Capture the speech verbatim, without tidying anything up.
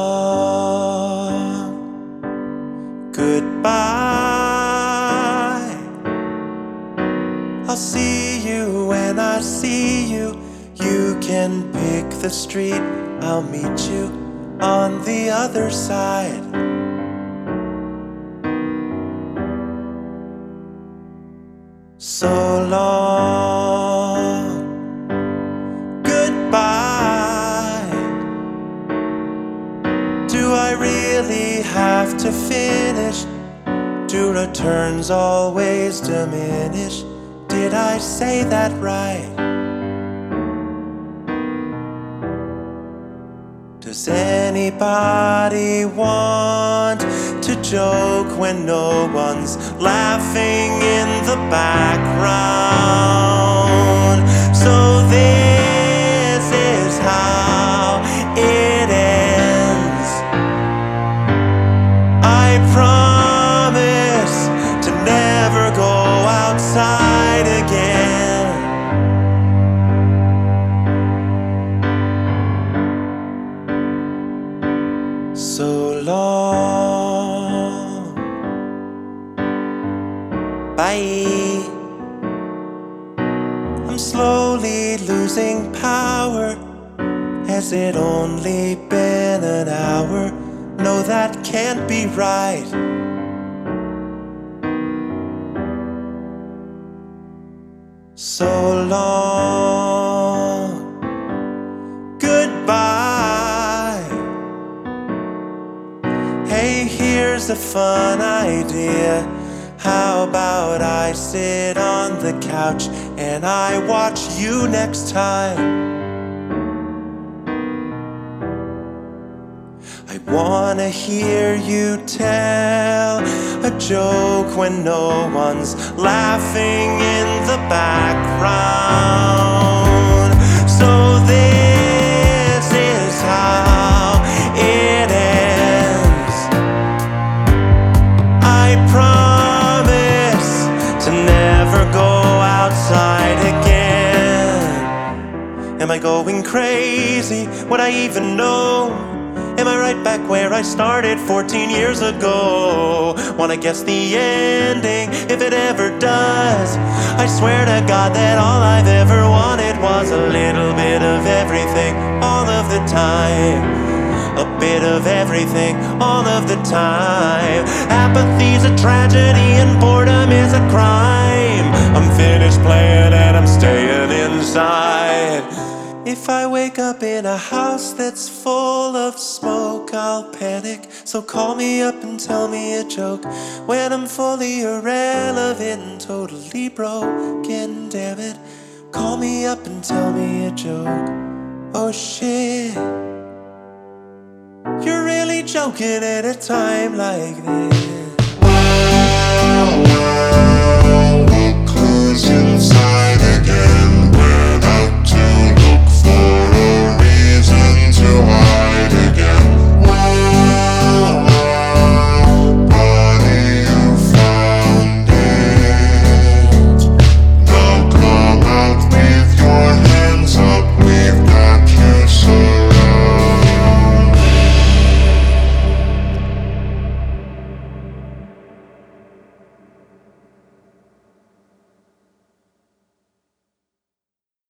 long goodbye. I'll see you when I see you. You can pick the street, I'll meet you on the other side. So long goodbye. Do I really have to finish? Do returns always diminish? Did I say that right? Does anybody want to joke when no one's laughing in the background? So this is how it ends. I promise to never go outside again. So long, bye. I'm slowly losing power. Has it only been an hour? No, that can't be right. So long goodbye. Hey, here's a fun idea. How about I sit on the couch and I watch you next time? I wanna hear you tell a joke when no one's laughing in the background. So this is how it ends. I promise to never go outside again. Am I going crazy? Would I even know? Am I right back where I started fourteen years ago? Wanna guess the ending, if it ever does. I swear to God that all I've ever wanted was a little bit of everything, all of the time. A bit of everything, all of the time. Apathy's a tragedy and boredom is a crime. I'm finished playing and I'm staying inside. If I wake up in a house that's full of smoke, I'll panic. So call me up and tell me a joke when I'm fully irrelevant and totally broken. Damn it, call me up and tell me a joke. Oh shit, you're really joking at a time like this.